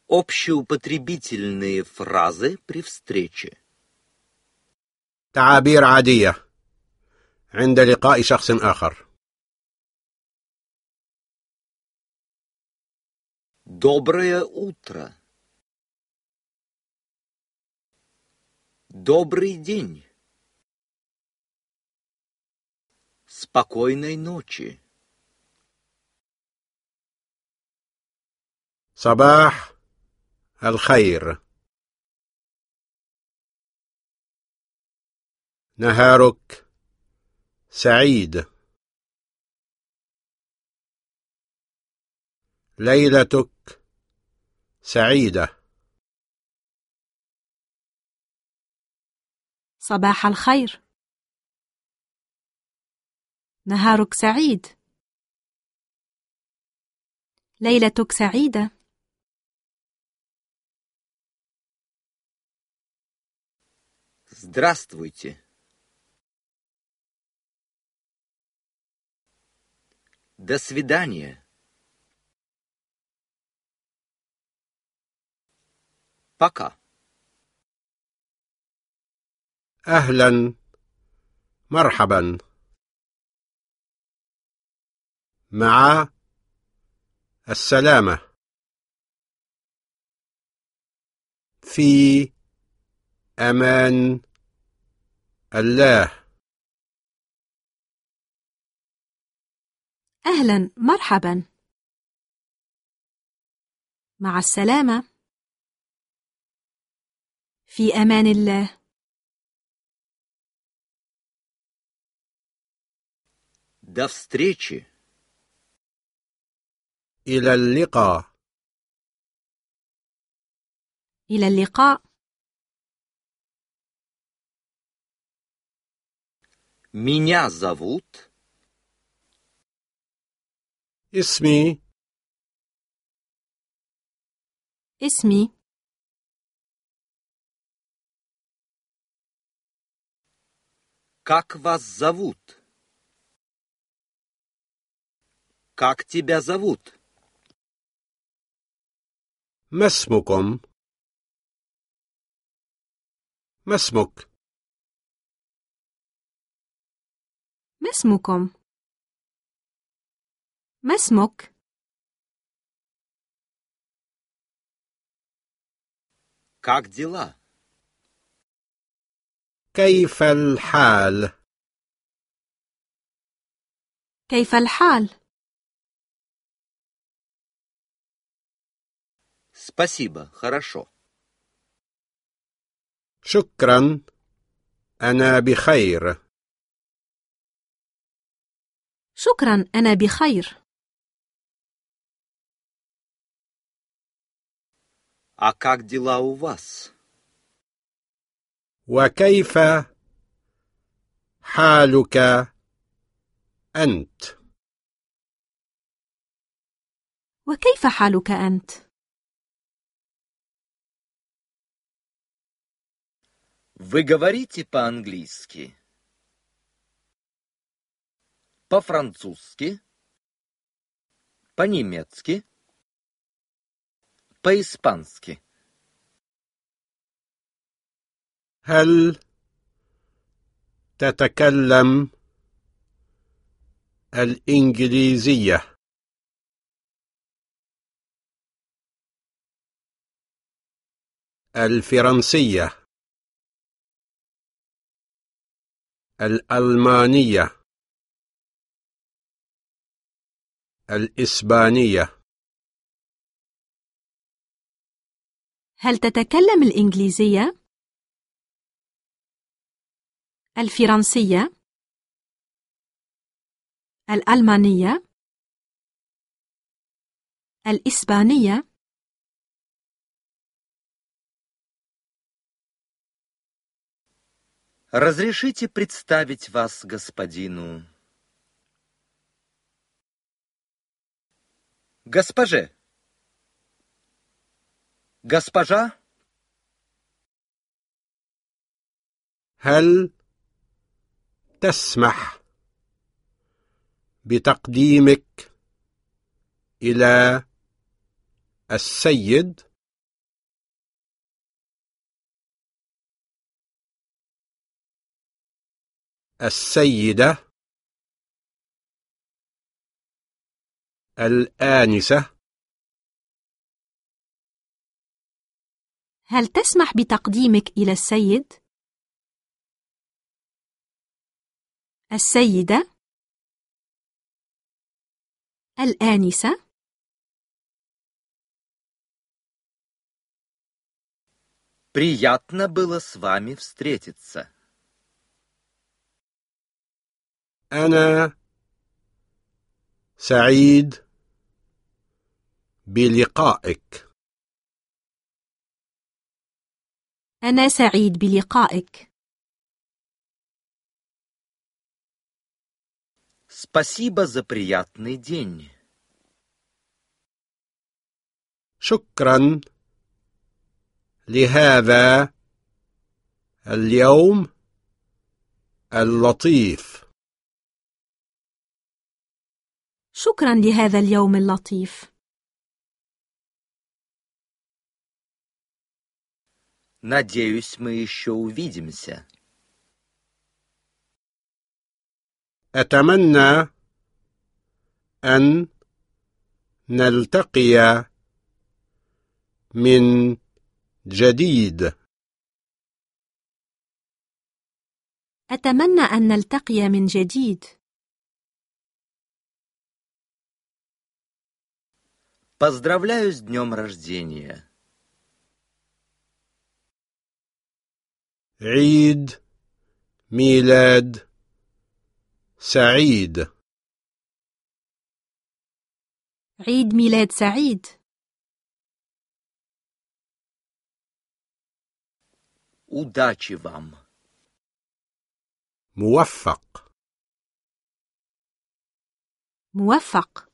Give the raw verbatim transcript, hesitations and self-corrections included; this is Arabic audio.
Общеупотребительные фразы при встрече. تعابير عادية عند لقاء شخص آخر. Доброе утро. Добрый день. Спокойной ночи. صباح الخير. نهارك سعيد. ليلتك سعيدة. صباح الخير. نهارك سعيد. ليلتك سعيدة. Здравствуйте. До свидания. Пока. أهلا مرحبا. مع السلامة. في أمان الله. أهلا مرحبا. مع السلامة. في أمان الله. До встречи. إلى اللقاء. إلى اللقاء. Меня зовут. اسمي. اسمي. Как вас зовут? Как тебя зовут? ما اسمكم؟ ما اسمك؟ ما اسمكم؟ ما اسمك؟ Как дела? كيف الحال؟ كيف الحال؟ Спасибо, хорошо. شكرا، أنا بخير. شكرا، أنا بخير. А как дела у вас? وكيف حالك أنت؟ وكيف حالك أنت؟ Вы говорите по-английски? По-французски? По-немецки? По-испански? هل تتكلم الإنجليزية؟ الفرنسية؟ الألمانية؟ الإسبانية؟ هل تتكلم الإنجليزية؟ الفرنسية؟ الألمانية؟ الإسبانية؟ Разрешите представить вас господину... Госпоже. Госпожа? هل تسمح بتقديمك إلى السيد؟ السيدة، الآنسة، هل تسمح بتقديمك إلى السيد؟ السيدة، الآنسة، Приятно было с вами встретиться. أنا سعيد بلقائك. أنا سعيد بلقائك. Спасибо за приятный день. شكرا لهذا اليوم اللطيف. شكرا لهذا اليوم اللطيف. Надеюсь, мы еще увидимся. أتمنى أن نلتقي من جديد. أتمنى أن نلتقي من جديد. Поздравляю с днем рождения. عيد ميلاد سعيد. عيد ميلاد سعيد. Удачи вам. موفق. موفق.